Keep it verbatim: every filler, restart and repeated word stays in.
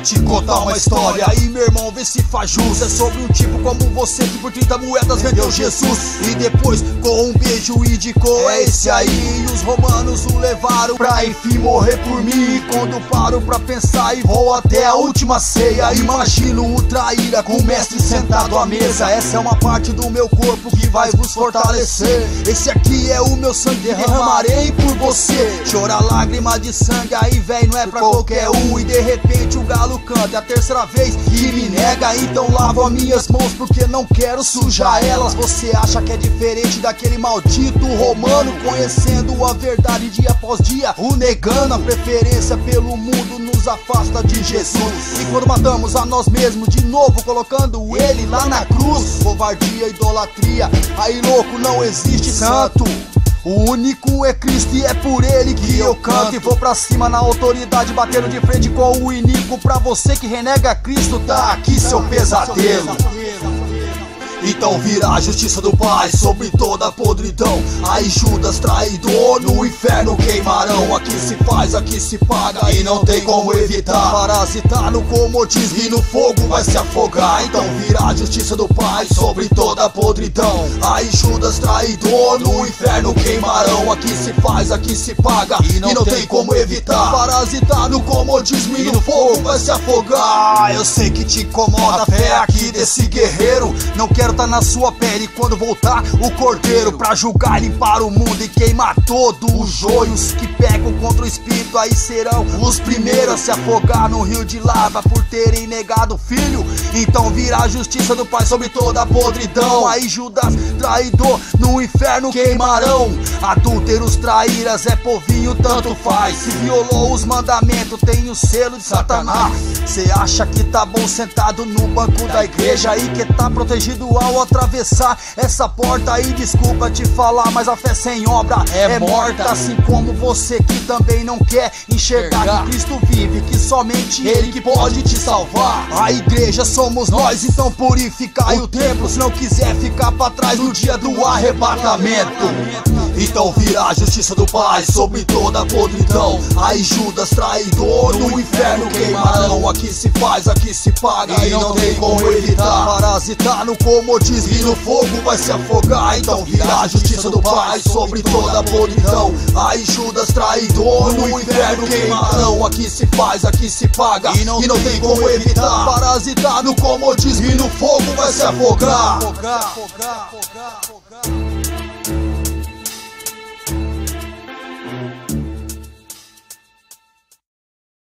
te contar uma história. Aí meu irmão, vê se faz jus. É sobre um tipo como você que por trinta moedas vendeu Jesus e depois com um beijo indicou: é esse aí. E os romanos o levaram pra enfim morrer por mim. E quando paro pra pensar e vou até a última ceia, imagino o traíra com o mestre sentado à mesa. Essa é uma parte do meu corpo que vai vos fortalecer. Esse aqui é o meu sangue, derramarei por você. Chorar lágrima de sangue aí, véi, não é pra qualquer um. E de repente o galo canta, é a terceira vez que me nega. Então lavo as minhas mãos porque não quero sujar elas. Você acha que é diferente daquele maldito romano, conhecendo a verdade dia após dia, o negando. A preferência pelo mundo nos afasta de Jesus. E quando matamos a nós mesmos, de novo colocando ele lá na cruz, covardia, idolatria, aí louco, não existe santo. O único é Cristo e é por ele que eu canto. E vou pra cima na autoridade, batendo de frente com o iníquo. Pra você que renega Cristo, tá aqui seu pesadelo. Então vira a justiça do Pai sobre toda a podridão. Aí Judas traidor, no inferno queimarão. Aqui se faz, aqui se paga e não tem como evitar. Parasitar no comodismo e no fogo vai se afogar. Então vira a justiça do Pai sobre toda a podridão. Aí Judas traidor, no inferno queimarão. Aqui se faz, aqui se paga e não, e não tem, tem como evitar. Parasitar no comodismo e no fogo vai se afogar. Eu sei que te incomoda a fé aqui desse guerreiro. Não quero tá na sua pele quando voltar o cordeiro pra julgar, limpar o mundo e queimar todos os joios que pecam contra o espírito. Aí serão os primeiros a se afogar no rio de lava por terem negado o filho. Então virá a justiça do Pai sobre toda a podridão. Aí Judas traidor, no inferno queimarão. Adúlteros, traíras, é povinho, tanto faz. Se violou os mandamentos, tem o selo de Satanás. Cê acha que tá bom sentado no banco da igreja e que tá protegido ao atravessar essa porta aí? Desculpa te falar, mas a fé sem obra é, é morta. Assim como você que também não quer enxergar que Cristo vive, que somente Ele que pode te salvar. A igreja somos nós, então purificai o templo, se não quiser ficar pra trás no dia do arrebatamento. Então vira a justiça do Pai sobre toda a podridão. Aí Judas traidor, no inferno queimarão. Aqui se faz, aqui se paga e não tem como evitar. Parasitar no comodismo e no fogo vai se afogar. Então vira a justiça do Pai sobre toda a podridão. Aí Judas traidor, no inferno queimarão. Aqui se faz, aqui se paga e não, e não tem como evitar. Parasitar no comodismo e no fogo vai se afogar.